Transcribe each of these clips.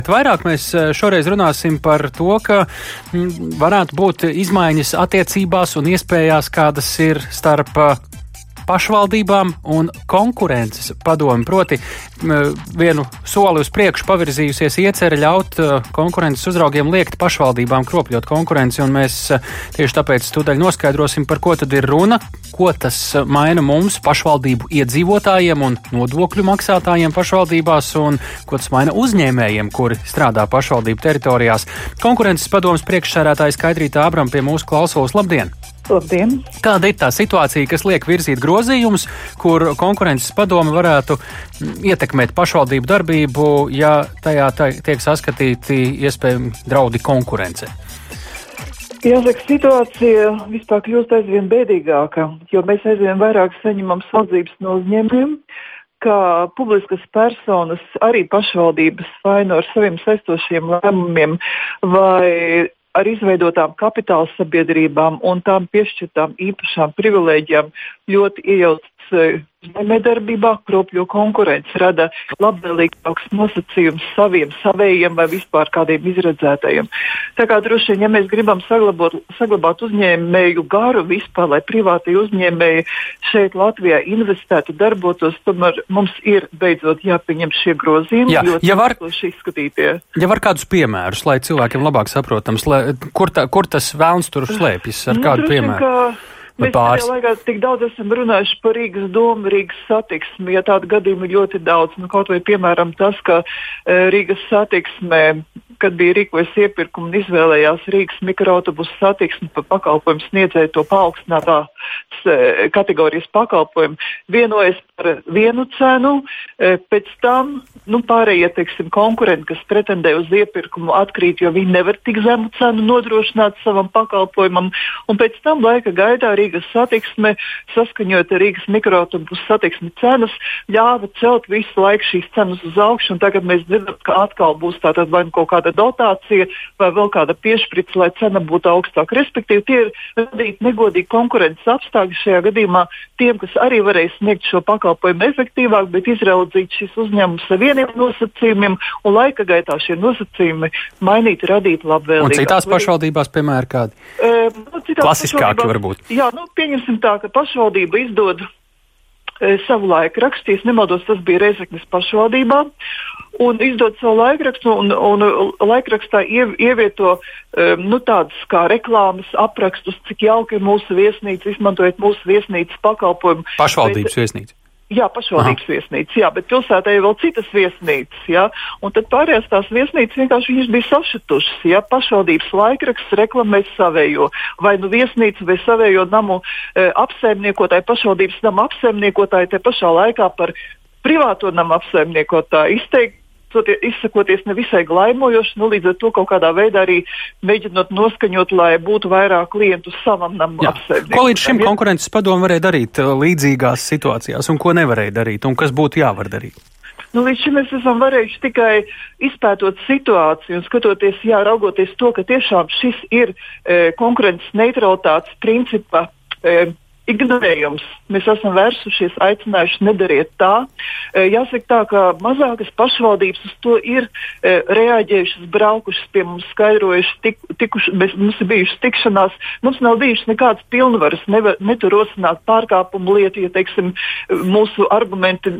Vairāk mēs šoreiz runāsim par to, ka varētu būt izmaiņas attiecībās un iespējās, kādas ir starp pašvaldībām un konkurences padomi. Proti vienu soli uz priekšu pavirzījusies iecerē ļaut konkurences uzraugiem liekt pašvaldībām kropļot konkurenci, un mēs tieši tāpēc tūdaļ noskaidrosim, par ko tad ir runa, ko tas maina mums, pašvaldību iedzīvotājiem un nodokļu maksātājiem pašvaldībās, un ko tas maina uzņēmējiem, kuri strādā pašvaldību teritorijās. Konkurences padomes priekšsēdētāja Skaidrīta Ābrama pie mūsu klausulas. Labdien! Labdien! Kāda ir tā situācija, kas liek virzīt grozījumus, kur konkurences padome varētu ietekmēt pašvaldību darbību, ja tajā tiek saskatīti iespējami draudi konkurence? Jāsaka, situācija vispār kļūst aizvien bēdīgāka, jo mēs aizvien vairāk saņemam sūdzības no uzņēmumiem, ka publiskas personas, arī pašvaldības, vai no ar saviem saistošiem lēmumiem, vai ar izveidotām kapitāla sabiedrībām un tām piešķirtām īpašām privilēģijām ļoti iejaucas uzņēmējdarbībā, kropļo konkurenci, rada labvēlīgāks nosacījums savējiem vai vispār kādiem izredzētajiem. Tā kā droši vien, ja mēs gribam saglabāt uzņēmēju garu vispār, lai privātie uzņēmēji šeit Latvijā investētu, darbotos, tomēr mums ir beidzot jāpieņem šie grozījumi, ja var izskatītie. Ja var kādus piemērus, lai cilvēkiem labāk saprotams, kur tas vēlns tur slēpjas, ar kādu piemēru? Mēs pēdējā laikā tik daudz esam runājuši par Rīgas domu, Rīgas satiksmi, ja tādu gadījumu ir ļoti daudz. Kaut vai piemēram tas, ka Rīgas satiksmē, kad bija rīkojas iepirkumu un izvēlējās Rīgas mikroautobusu satiksmi par pakalpojumu sniedzēju to paaugstinātās kategorijas pakalpojumu, vienojas par vienu cenu, pēc tam pārējie, konkurenti, kas pretendē uz iepirkumu, atkrīt, jo viņi nevar tik zemu cenu nodrošināt savam pakalpojumam, un pēc tam laika gaidā Rīgas satiksme, saskaņot Rīgas mikroautobusu satiksmi cenas, ļāva celt visu laiku šīs cenas uz augšu, un tagad mēs dzirdam, ka atkal būs tātad vai kaut kāda dotācija vai vēl kāda piešprica, lai cena būtu augstāka. Respektīvi, tie ir radīti negodīgi konkurences apstākļi šajā gadījumā tiem, kas arī varēs sniegt šo pakalpojumu efektīvāk, bet izraudzīt šis uzņēmums ar vieniem nosacījumiem, un laika gaitā šie nosacījumi mainīt, radīt labvēlīgāk. Un citās pašvaldībās, piemēram, kādi? Klasiskāki varbūt. Jā, pieņemsim tā, ka pašvaldība izdod savu laikrakstu, ja nemaldos, tas bija Rēzeknes pašvaldībā, un izdod savu laikrakstu un laikrakstā ievieto tādas kā reklāmas aprakstus, cik jauki ir mūsu viesnīca, izmantojot mūsu viesnīcas pakalpojumu. Pašvaldības viesnīca. Jā, pašvaldības viesnīcas, jā, bet pilsētā ir vēl citas viesnīcas, jā, un tad pārējās tās viesnīcas vienkārši viņas bija sašutušas, jā, pašvaldības laikraksts reklamē savējo, vai viesnīca vai savējo namu apsaimniekotāju, pašvaldības namu apsaimniekotāju, te pašā laikā par privāto namu apsaimniekotāju izsakoties nevisai glaimojoši, līdz ar to kaut kādā veidā arī mēģinot noskaņot, lai būtu vairāk klientu savam namu apsaimniekotam. Ko līdz šim konkurences padomu varēja darīt līdzīgās situācijās un ko nevarēja darīt un kas būtu jāvar darīt? Līdz šim mēs esam varējuši tikai izpētot situāciju un skatoties, raugoties to, ka tiešām šis ir konkurences neutralitātes principa ignorējums. Mēs esam vērsušies, aicinājuši nedariet tā. Jāsaka tā, ka mazākas pašvaldības uz to ir reaģējušas, braukušas pie mums, skaidrojuši, mums ir bijušas tikšanās, mums nav bijušas nekādas pilnvaras, netur rosināt pārkāpumu lietu, ja, mūsu argumenti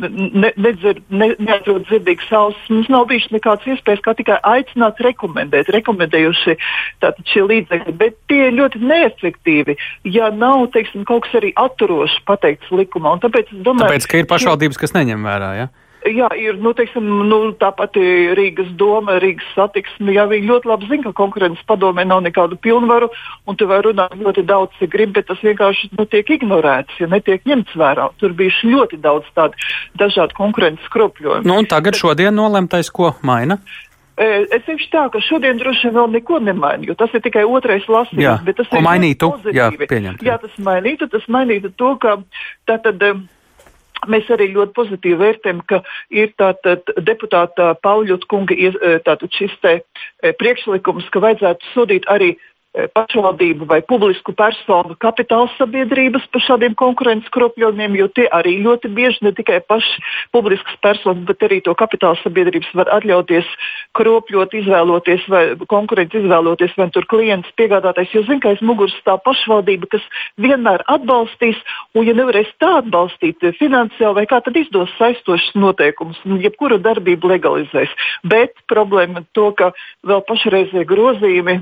neatrod dzirdīgas ausis. Mums nav bijušas nekādas iespējas, kā tikai aicināt rekomendējuši tātad šie līdzekļi, bet tie ir ļoti neefektīvi, ja nav, kaut kas arī atturoši pateikts likumā. Un tāpēc, es domāju, ka ir pašvaldības, kas neņem vērā, ja? Jā, ir, tāpat Rīgas doma, Rīgas satiksme, viņi ļoti labi zina, ka konkurences padomē nav nekādu pilnvaru, un te var runāt ļoti daudz, cik grib, bet tas vienkārši tiek ignorēts, ja netiek ņemts vērā. Tur bijuši ļoti daudz tādu dažādu konkurences kropļojumu. Un tagad šodien nolemtais, ko maina? Es teikšu tā, ka šodien droši vien vēl neko nemaina, jo tas ir tikai otrais lasījums, bet tas ir mainītu? Pozitīvi. Tas mainītu to, ka tātad mēs arī ļoti pozitīvi vērtējam, ka ir tātad deputāta Pauļot kunga tātad šis te priekšlikums, ka vajadzētu sodīt arī pašvaldību vai publisku personu kapitāla sabiedrības par šādiem konkurences kropļojumiem, jo tie arī ļoti bieži ne tikai paši publiskas personas, bet arī to kapitāla sabiedrības var atļauties kropļot, izvēloties vai konkurenci izvēloties, vai tur klients piegādātais, jo zin, ka aiz muguras stāv pašvaldība, kas vienmēr atbalstīs, un ja nevarēs tā atbalstīt finansiāli vai kā, tad izdos saistošas noteikumus, un jebkuru darbību legalizēs. Bet problēma to, ka vēl pašreizie grozījumi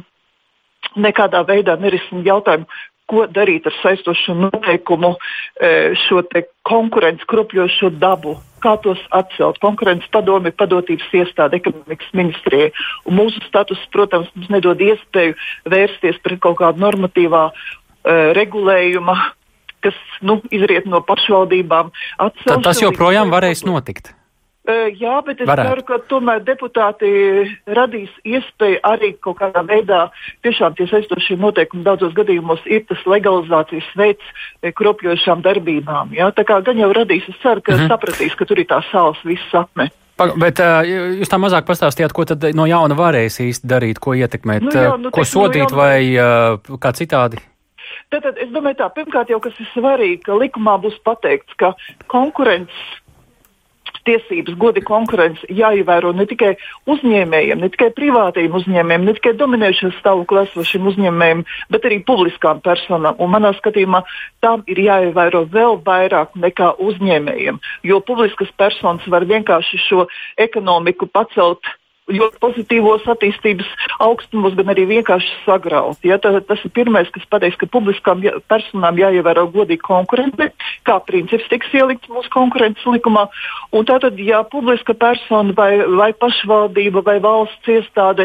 nekādā veidā nerisina jautājumu, ko darīt ar saistošu noteikumu šo te konkurences kropļojošo dabu, kā tos atcelt. Konkurences padome, padotības iestāde ekonomikas ministrijai. Un mūsu status, protams, mums nedod iespēju vērsties pret kaut kādu normatīvā regulējuma, kas izriet no pašvaldībām. Tad tas joprojām varēs notikt. Jā, bet es ceru, ka tomēr deputāti radīs iespēju arī kaut kādā veidā tiešām tie saistošie noteikumi daudzos gadījumos ir tas legalizācijas veids kropļojošām darbībām. Jā? Tā kā gan jau radīs, es ceru, ka sapratīs, ka tur ir tā sāls viss sapne. Bet jūs tā mazāk pastāstījāt, ko tad no jauna varēs īsti darīt, ko ietekmēt, ko sodīt vai kā citādi? Tātad es domāju tā, pirmkārt jau, kas ir svarīgi, ka likumā būs pateikts, ka konkurences tiesības, godi konkurence jāievēro ne tikai uzņēmējiem, ne tikai privātajiem uzņēmējiem, ne tikai dominējušo stāvokli esošiem uzņēmējiem, bet arī publiskām personām. Un manā skatījumā tām ir jāievēro vēl vairāk nekā uzņēmējiem, jo publiskas personas var vienkārši šo ekonomiku pacelt ļoti pozitīvos attīstības augstumos, gan arī vienkārši sagraut. Ja, tas ir pirmais, kas pateiks, ka publiskām personām jāievēro godīgi konkurence, kā princips tiks ielikts mūsu konkurences likumā. Un tātad, ja publiska persona vai pašvaldība vai valsts iestāde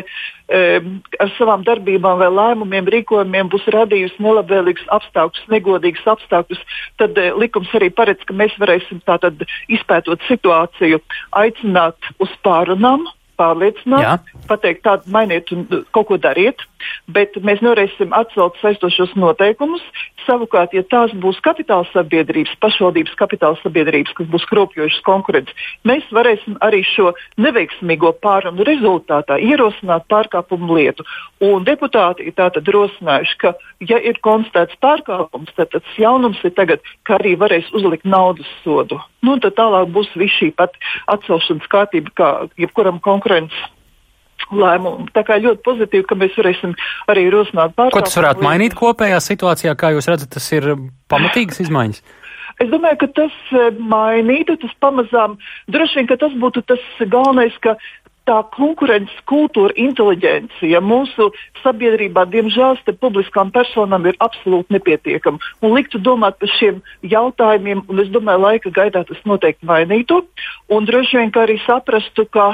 ar savām darbībām vai lēmumiem, rīkojumiem būs radījusi nelabvēlīgus apstākļus, negodīgus apstākļus, tad likums arī paredz, ka mēs varēsim tātad izpētot situāciju, aicināt uz pārunām, pārliecināt, pateikt, tādu mainiet un kaut ko dariet, bet mēs nevarēsim atcelt saistošos noteikumus. Savukārt, ja tās būs kapitāla sabiedrības, pašvaldības kapitāla sabiedrības, kas būs kropļojušas konkurences, mēs varēsim arī šo neveiksmīgo pārunu rezultātā ierosināt pārkāpumu lietu. Un deputāti ir tātad rosinājuši, ka, ja ir konstatēts pārkāpums, tad tas jaunums ir tagad, ka arī varēs uzlikt naudas sodu. Nu, tad tālāk būs viss šī pat atcelšanas kārtība, kā jebkuram konkurences lēmumu. Tā kā ļoti pozitīvi, ka mēs varēsim arī rosināt pārkāpumu. Ko tas varētu mainīt kopējā situācijā, kā jūs redzat, tas ir pamatīgas izmaiņas? Es domāju, ka tas mainītu, tas pamazām, droši vien, ka tas būtu tas galvenais, ka tā konkurences kultūra, inteliģencija mūsu sabiedrībā, diemžēl, te publiskām personām ir absolūti nepietiekama. Un liktu domāt par šiem jautājumiem, un es domāju, laika gaidā tas noteikti mainītu. Un droši vien, ka arī saprastu, ka,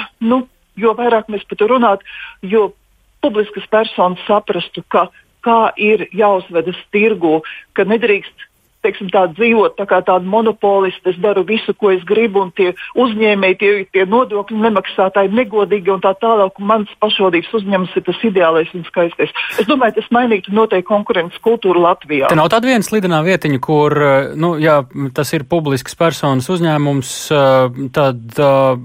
jo vairāk mēs par to runātu, jo publiskas personas saprastu, kā ir jāuzvedas tirgū, ka nedrīkst, teiksim, tā dzīvot tā kā tāda monopolista, es daru visu, ko es gribu, un tie uzņēmēji, tie nodokļu nemaksātāji negodīgi un tā tālāk, un mans pašvaldības uzņēmums ir tas ideālais un skaistais. Es domāju, tas mainītu noteikti konkurences kultūru Latvijā. Te nav tāda viena slidenā vietiņa, kur, ja tas ir publisks personas uzņēmums, tad,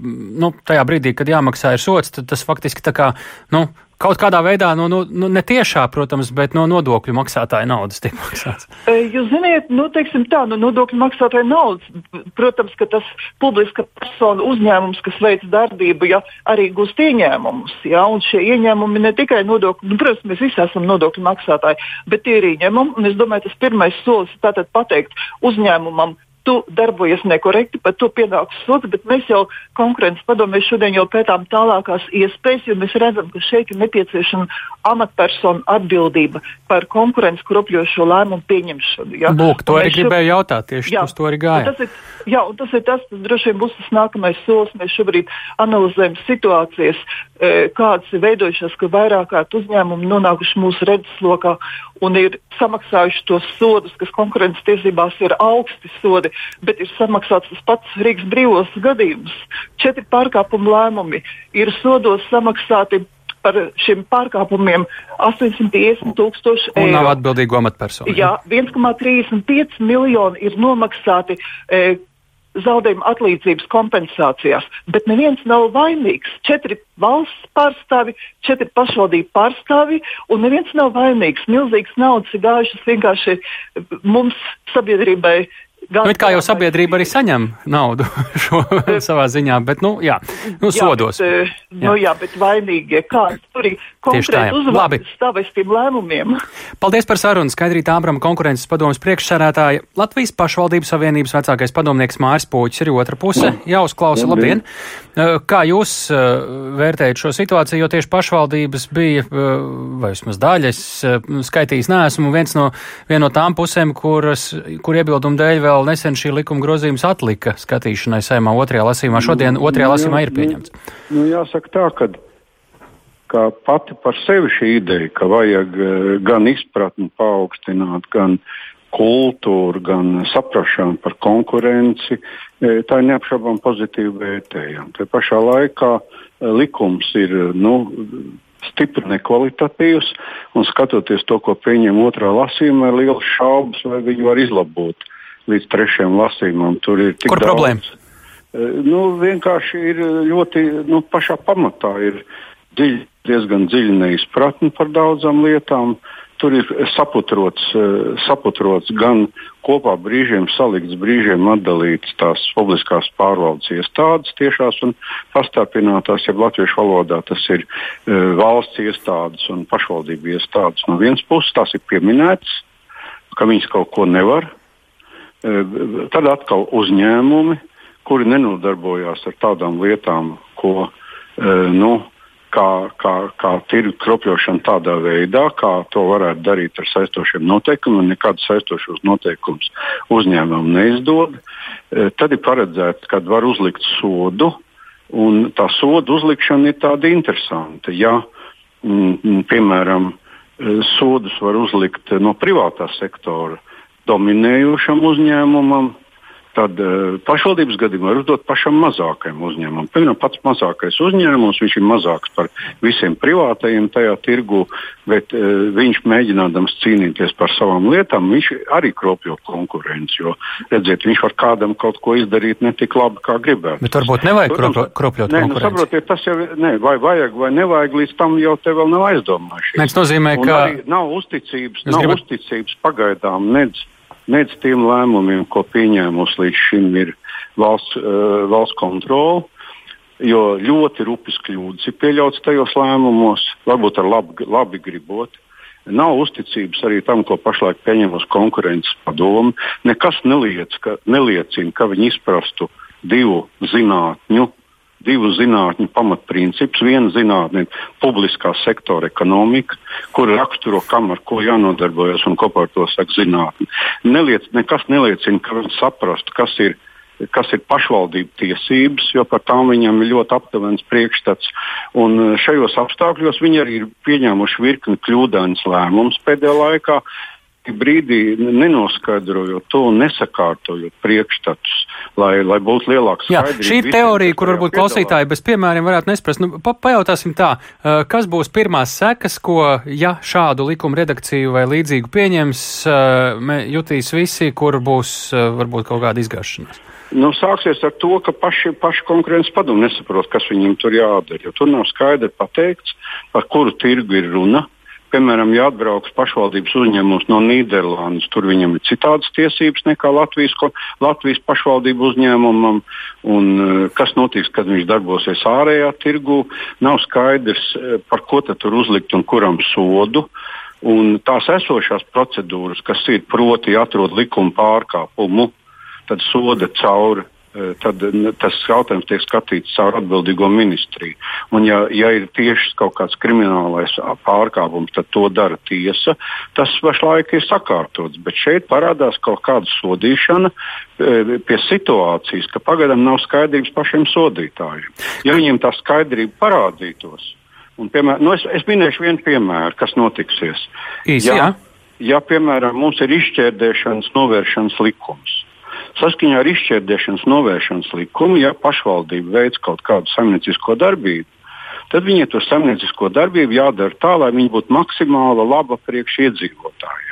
tajā brīdī, kad jāmaksā ir sots, tad tas faktiski tā kā, kaut kādā veidā, ne tiešā, protams, bet no nodokļu maksātāja naudas tiek maksāts. Jūs ziniet, teiksim tā, no nodokļu maksātāja naudas, protams, ka tas publiska persona uzņēmums, kas veic darbību, arī gūst ieņēmumus, un šie ieņēmumi ne tikai nodokļu, protams, mēs visi esam nodokļu maksātāji, bet tie ir ieņēmumi, un es domāju, tas pirmais solis ir tātad pateikt uzņēmumam, tu darbojies nekorekti, par to pienāks sots, bet mēs jau konkurences padomē šodien jau pētām tālākās iespējas, jo mēs redzam, ka šeit ir nepieciešama amatpersonu atbildība par konkurences kropļojošo lēmumu pieņemšanu. Ja? Lūk, to arī gribēju jautāt, tieši uz to arī gāja. Un tas ir tas, droši vien būs tas nākamais solis. Mēs šobrīd analizējam situācijas, kādas ir veidojušās, ka vairāk kārt uzņēmumi nonākuši mūsu redzeslokā un ir samaksājuši tos sodus, kas konkurences tiesībās ir augsti sodi, bet ir samaksāts tas pats Rīgas brīvos gadījums. 4 pārkāpumu lēmumi ir sodos samaksāti par šiem pārkāpumiem 850,000 eiro. Un nav atbildīgo amatpersonu. Jā, 1,35 miljoni ir nomaksāti zaudējuma atlīdzības kompensācijās, bet neviens nav vainīgs. 4 valsts pārstāvi, 4 pašvaldību pārstāvi, un neviens nav vainīgs. Milzīgas naudas ir gājušas vienkārši mums sabiedrībai. It kā jau sabiedrība arī saņem naudu šo savā ziņā, bet, sodos. Bet vainīgie kāds tur ir konkrēti uzvārds stāvēstiem lēmumiem. Paldies par sarunu. Skaidrīta Ābrama konkurences padomes priekšsēdētāja. Latvijas pašvaldības savienības vecākais padomnieks Māris Puķis ir otra puse. Jāuzklausa, labdien. Kā jūs vērtējat šo situāciju, jo tieši pašvaldības bija, vai vismaz daļas, skaitījis neesmu, viena no tām pusēm, kur iebildumu dēļ vēl nesen šī likuma grozījums atlika skatīšanai Saeimā otrajā lasījumā. Šodien otrajā lasījumā ir pieņemts. Jāsaka tā, ka pati par sevi šī ideja, ka vajag gan izpratni paaugstināt, gan kultūru, gan saprašanu par konkurenci, tā ir neapšaubām pozitīva vērtējama. Te pašā laikā likums ir, stipri nekvalitatīvs, un skatoties to, ko pieņem otrā lasījumā, ir liels šaubas, vai viņu var izlabot līdz 3. lasījumam. Tur ir tik Kur daudz. Problēma? Vienkārši ir ļoti, pašā pamatā ir diezgan dziļa neizpratne par daudzām lietām. Tur ir saputrots gan kopā brīžiem salikts, brīžiem atdalīts tās publiskās pārvaldes iestādes tiešās un pastarpinātās, ja latviešu valodā tas ir valsts iestādes un pašvaldību iestādes. No vienas puses tās ir pieminētas, ka viņas kaut ko nevar. Tad atkal uzņēmumi, kuri nenodarbojās ar tādām lietām, ko, kā tirgu kropļošana tādā veidā, kā to varētu darīt ar saistošiem noteikumiem, nekādus saistošos noteikumus uzņēmumam neizdod. Tad ir paredzēts, kad var uzlikt sodu, un tā sodu uzlikšana ir tāda interesanta. Ja, piemēram, sodus var uzlikt no privātā sektora dominējošam uzņēmumam, tad pašvaldības gadījumā var uzdot pašam mazākajam uzņēmumam. Piemēram, pats mazākais uzņēmums, viņš ir mazāks par visiem privātajiem tajā tirgu, bet viņš mēģinādams cīnīties par savām lietām, viņš arī kropļo konkurenci, jo, redziet, viņš var kādam kaut ko izdarīt ne tik labi, kā gribētu. Bet varbūt nevajag kropļot konkurenci. Saprotiet, tas jau vai vajag vai nevajag, līdz tam jau te vēl nav aizdomājušies. Tas nozīmē, ka nav uzticības pagaidām nec tiem lēmumiem, ko pieņēmusi līdz šim ir valsts kontrole, jo ļoti rupjas kļūdas ir pieļauts tajos lēmumos, varbūt ar labi gribot. Nav uzticības arī tam, ko pašlaik pieņemusi konkurences padome. Nekas neliecina, ka viņi izprastu divu zinātņu pamatprincipus. Viena zinātne ir publiskā sektora ekonomika, kur raksturo, kam ar ko jānodarbojas un ko par to saka zinātne. Nekas neliecina, ka viņi saprastu, kas ir pašvaldību tiesības, jo par tām viņam ir ļoti aptuvens priekšstats. Un šajos apstākļos viņi arī ir pieņēmuši virkni kļūdainas lēmumus pēdējā laikā, brīdī nenoskaidrojot to un nesakārtojot priekšstatus, lai būtu lielāks skaidrība. Šī ir teorija, kur varbūt klausītāji bez piemēriem varētu nesprast. Pajautāsim tā, kas būs pirmās sekas, ko, ja šādu likuma redakciju vai līdzīgu pieņems, jutīs visi, kur būs varbūt kaut kāda izgāšanās? Sāksies ar to, ka paši konkurences padomi nesaprot, kas viņiem tur jādara, jo tur nav skaidri pateikts, par kuru tirgu ir runa. Piemēram, ja atbrauks pašvaldības uzņēmums no Nīderlandes, tur viņam ir citādas tiesības nekā Latvijas pašvaldību uzņēmumam, un kas notiks, kad viņš darbosies ārējā tirgu, nav skaidrs, par ko tad tur uzlikt un kuram sodu. Un tās esošās procedūras, kas ir proti atrod likuma pārkāpumu, tad soda cauri. Tad tas jautājums tiek skatīts caur atbildīgo ministriju. Un ja ir tieši kaut kāds kriminālais pārkāpums, tad to dara tiesa. Tas pašlaik ir sakārtots, bet šeit parādās kaut kāda sodīšana pie situācijas, ka pagaidām nav skaidrības pašiem sodītājiem. Ja viņiem tā skaidrība parādītos, un, piemēram, es minēšu vienu piemēru, kas notiksies. Ja, piemēram, mums ir izšķērdēšanas novēršanas likums. Saskaņā ar izšķērdēšanas novēršanas likumu, ja pašvaldība veic kaut kādu saimniecisko darbību, tad viņai to saimniecisko darbību jādara tā, lai viņa būtu maksimāli laba priekš iedzīvotājiem.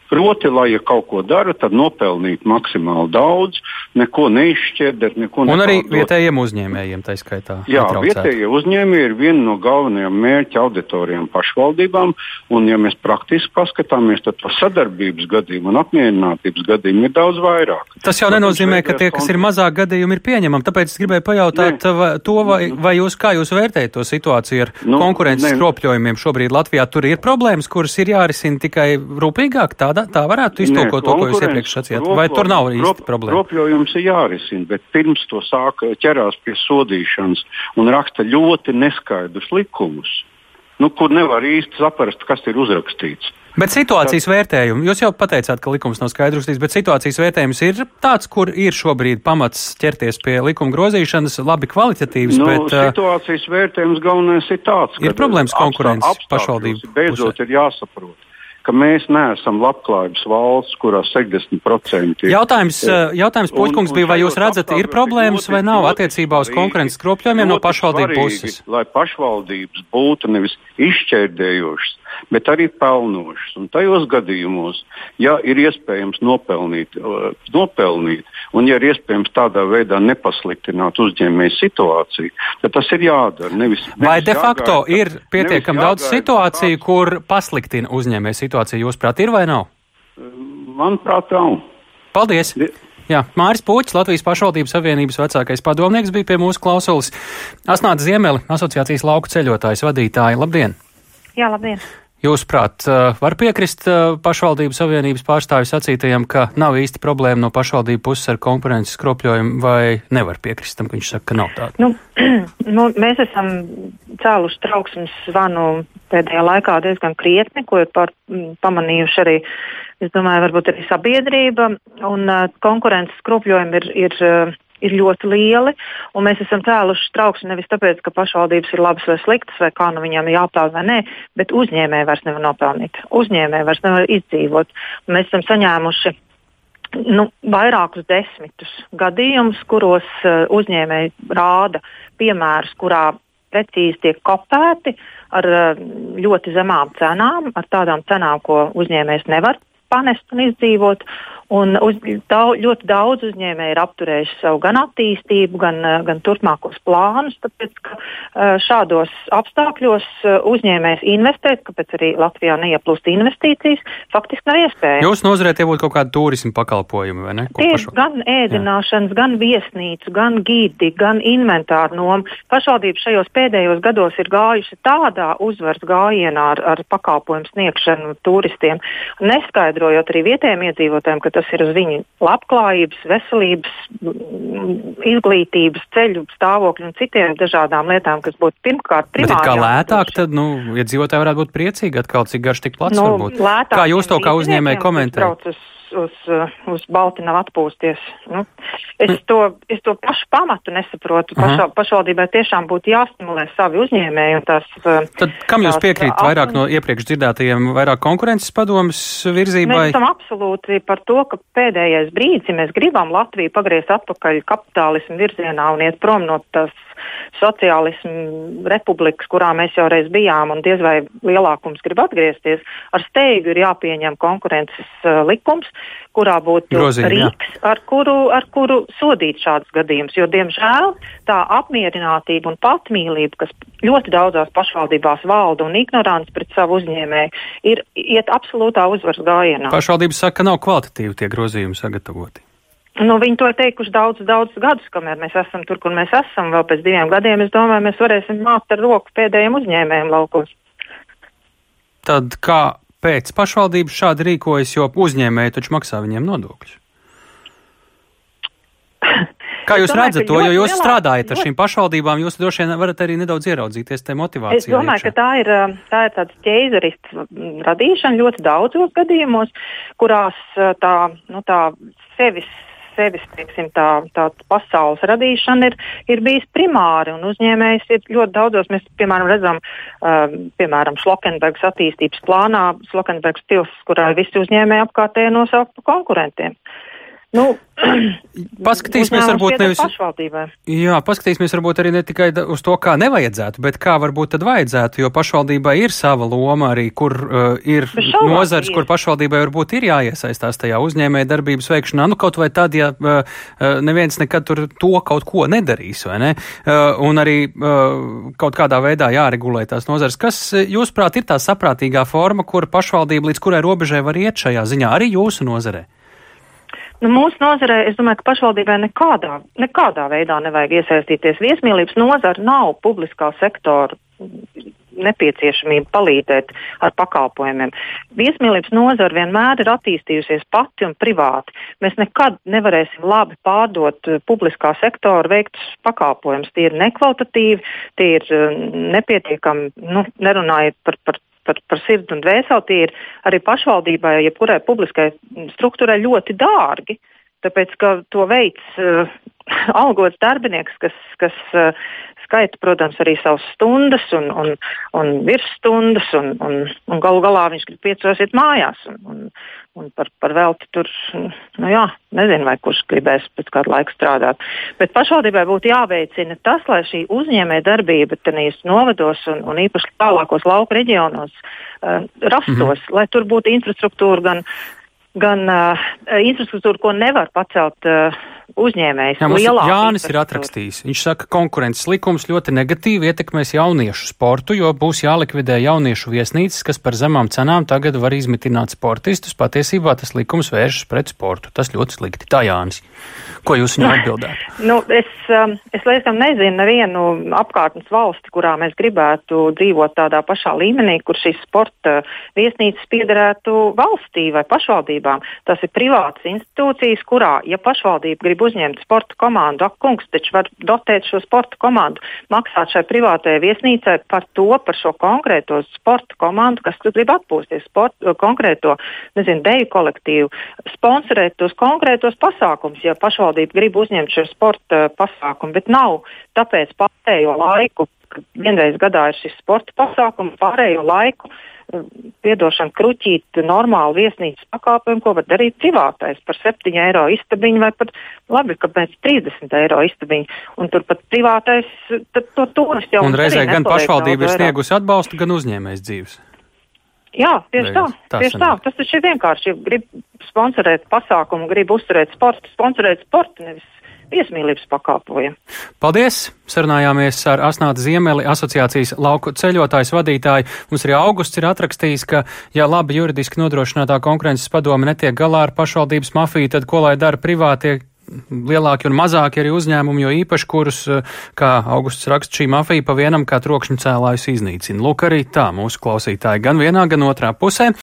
Proti, lai ja kaut ko dara, tad nopelnīt maksimāli daudz, neko neizšķirdēt, neko un arī nekādot. vietējiem uzņēmējiem tā skaitā. Jā, vietējie uzņēmēji ir viena no galvenajām mērķa auditorijām pašvaldībām, un ja mēs praktiski paskatāmies, tad to sadarbības gadījumu un apmierinātības gadījumu ir daudz vairāk. Tas jau nenozīmē, ka tie, kas ir mazāk gadījumi, ir pieņemami. Tāpēc es gribēju pajautāt vai jūs, kā jūs vērtējat to situāciju ar konkurences skropļojumiem šobrīd Latvijā? Tur ir problēmas, kuras ir jārisina tikai rūpīgāk? Tā varētu iztulkot to, ko jūs iepriekš sacījāt. Vai tur nav īsti problēma? Kropļojums ir jārisina, bet pirms to ķerās pie sodīšanas un raksta ļoti neskaidrus likumus, kur nevar īsti saprast, kas ir uzrakstīts. Bet situācijas vērtējumu, jūs jau pateicāt, ka likums nav skaidrs, bet situācijas vērtējums ir tāds, kur ir šobrīd pamats ķerties pie likuma grozīšanas, labi kvalitatīvs, bet... Situācijas vērtējums galvenais ir tāds, ka... Ir problēmas konkurences pašvaldību beidzot ir jāsaprot, ka mēs neesam labklājības valsts, kurā 60% ir. Jautājums Puķkungs bija, vai jūs redzat, ir problēmas vai nav attiecībā uz konkurences skropļojumiem no pašvaldību puses? Lai pašvaldības būtu nevis izšķērdējošas, bet arī pelnošas. Un tajos gadījumos, ja ir iespējams nopelnīt, un ja ir iespējams tādā veidā nepasliktināt uzņēmēju situāciju, tad tas ir jādara. Vai de facto ir pietiekami daudz situāciju, kur pasliktina uzņēmēju situāciju, jūsuprāt, ir vai nav? Manuprāt, nav. Paldies! Jā, Māris Puķis, Latvijas pašvaldības savienības vecākais padomnieks, bija pie mūsu klausulas. Asnāta Ziemeli, asociācijas lauku ceļotājs vadītāja. Labdien! Jā, labdien! Jūsuprāt, var piekrist pašvaldību savienības pārstāvju sacītajam, ka nav īsti problēma no pašvaldību puses ar konkurences skropļojumu, vai nevar piekrist tam, ka viņš saka, ka nav tāda? Mēs esam cēluši trauksmes zvanu pēdējā laikā diezgan krietni, ko ir pamanījuši arī, es domāju, varbūt arī sabiedrība, un konkurences skropļojumi ir ļoti lieli, un mēs esam cēluši trauksmi nevis tāpēc, ka pašvaldības ir labas vai sliktas, vai kā viņām jāpelna vai nē, bet uzņēmēji vairs nevar nopelnīt. Uzņēmēji vairs nevar izdzīvot. Mēs esam saņēmuši vairākus desmitus gadījumus, kuros uzņēmēji rāda piemērus, kurā precīzi tiek kopēti ar ļoti zemām cenām, ar tādām cenām, ko uzņēmējs nevar panest un izdzīvot. Un ļoti daudz uzņēmēji ir apturējuši savu gan attīstību, gan turpmākos plānus, tāpēc, ka šādos apstākļos uzņēmējs investēt, kāpēc arī Latvijā neieplūst investīcijas, faktiski nav iespējams. Jūs nozarē tie būtu kaut kādi turismu pakalpojumi, vai ne? Tie gan ēdināšanas, gan viesnīcu, gan gidi, gan inventāru noma. Pašvaldība šajos pēdējos gados ir gājusi tādā uzvaras gājienā ar pakalpojumu sniegšanu turistiem, neskaidrojot arī vietējiem iedzīvotājiem, ka tas ir uz viņu labklājības, veselības, izglītības, ceļu stāvokļu un citiem dažādām lietām, kas būtu pirmkārt primārajām. Bet kā lētāk, tad, iedzīvotāji varētu būt priecīgi atkal, cik garš tik plats varbūt. Kā jūs to kā uzņēmēji komentējat? Uz balti nav atpūsties. Es to pašu pamatu nesaprotu. Pašvaldībai tiešām būtu jāstimulē savi uzņēmēji. Tad kam jūs piekrīt vairāk no iepriekš dzirdētajiem, vairāk konkurences padomes virzībai? Mēs esam absolūti par to, ka pēdējais brīdis, ja mēs gribam Latviju pagriezt atpakaļ kapitālismu virzienā un iet prom no tās sociālismu republikas, kurā mēs jau reiz bijām un diez vai lielākums grib atgriezties, ar steigu ir jāpieņem konkurences likums, kurā būtu rīks, ar kuru sodīt šādus gadījumus, jo, diemžēl, tā apmierinātība un patmīlība, kas ļoti daudzās pašvaldībās valda un ignorants pret savu uzņēmēju, iet absolūtā uzvaras gājienā. Pašvaldības saka, ka nav kvalitatīvi tie grozījumi sagatavoti. Viņi to ir teikuši daudz gadus, kamēr mēs esam tur, kur mēs esam. Vēl pēc 2 gadiem, es domāju, mēs varēsim mākt ar roku pēdējiem uzņēmējiem laukos. Tad kāpēc pašvaldības šādi rīkojas, jo uzņēmēji taču maksā viņiem nodokļus? Kā jūs redzat to, jo jūs strādājat ar šīm pašvaldībām, jūs droši vien varat arī nedaudz ieraudzīties te motivācijā? Es domāju, ka tā ir tāds ķeizarists radīšana ļoti daudzos gadījumos, kurās tā sevis, teiksim, tā pasaules radīšana ir bijis primāri, un uzņēmējs ir ļoti daudzos, mēs, piemēram, redzam, Šlokenbergas attīstības plānā, Šlokenbergas pils, kurā visi uzņēmēji apkārtēji nosaukt par konkurentiem. Paskatīsimies varbūt nevis pašvaldībai. Jā, paskatīsimies varbūt arī ne tikai uz to, kā nevajadzētu, bet kā varbūt tad vajadzētu, jo pašvaldībai ir sava loma arī, kur ir nozars, kur pašvaldībai varbūt ir jāiesaistās tajā uzņēmēja darbības veikšanā, kaut vai tad, ja neviens nekad tur to kaut ko nedarīs, vai ne? Un arī kaut kādā veidā jāregulē tās nozars. Kas, jūsuprāt, ir tā saprātīgā forma, kur pašvaldība līdz kurai robežai var iet šajā ziņā, arī jūsu nozarē? Mūsu nozarē, es domāju, ka pašvaldībai nekādā veidā nevajag iesaistīties. Viesmīlības nozara nav publiskā sektora nepieciešamība palīdzēt ar pakalpojumiem. Viesmīlības nozara vienmēr ir attīstījusies pati un privāti. Mēs nekad nevarēsim labi pārdot publiskā sektora veiktus pakalpojumus. Tie ir nekvalitatīvi, tie ir nepietiekami, nerunājot par sirdi un dvēseli, tie ir arī pašvaldībai, jebkurai publiskai struktūrai ļoti dārgi, tāpēc, ka to veids algots darbinieks, kas skaita, protams, arī savas stundas un virsstundas, un galu galā viņš grib 5 iet mājās, un par velti tur, nezinu, vai kurš gribēs pēc kādu laiku strādāt. Bet pašvaldībai būtu jāveicina tas, lai šī uzņēmē darbība tenīs novados un īpaši tālākos lauku reģionos rastos, lai tur būtu infrastruktūra gan infrastruktūra, ko nevar pacelt uzņēmējs. Jānis ir atrakstījis. Viņš saka, konkurences likums ļoti negatīvi ietekmēs jauniešu sportu, jo būs jālikvidē jauniešu viesnīcas, kas par zemām cenām tagad var izmitināt sportistus. Patiesībā tas likums vēršas pret sportu. Tas ļoti slikti. Tā, Jānis. Ko jūs viņam atbildētu? Es laikam nezinu nevienu apkārtnes valsti, kurā mēs gribētu dzīvot tādā pašā līmenī, kur šīs sporta viesnīcas piederētu valstī vai pašvaldībām. Tas ir privātas institūcijas, kurā, ja pašvaldība grib uzņemt sporta komandu, kungs taču var dotēt šo sporta komandu, maksāt šai privātajai viesnīcai par šo konkrēto sporta komandu, kas grib atpūsties, konkrēto, deju kolektīvu, sponsorēt tos konkrētos pasākums, ja pašvaldība grib uzņemt šo sporta pasākumu, bet nav tāpēc pārējo laiku, vienreiz gadā ir šis sporta pasākums, pārējo laiku piedošana kruķīt normālu viesnīcas pakalpojumu, ko var darīt privātais par 7 eiro istabiņu vai pat labi, kāpēc 30 eiro istabiņu. Un turpat privātais, tad to turisti jau... Un reizē gan pašvaldība ir sniegusi atbalstu, gan uzņēmējs dzīves. Jā, tieši tā. Tas taču ir vienkārši, ja grib sponsorēt pasākumu, grib uzturēt sportu, nevis viesmīlības pakalpojumu. Paldies! Sarunājāmies ar Asnāti Ziemeli, asociācijas lauku ceļotājs vadītāju. Mums arī Augusts ir atrakstījis, ka, ja labi juridiski nodrošinātā konkurences padome netiek galā ar pašvaldības mafiju, tad ko lai dara privātie lielāki un mazāki arī uzņēmumi, jo īpaši kurus, kā Augusts raksta, šī mafija pa vienam kā trokšņu cēlājus iznīcina. Lūk, arī tā mūsu klausītāji gan vienā, gan otrā pusē.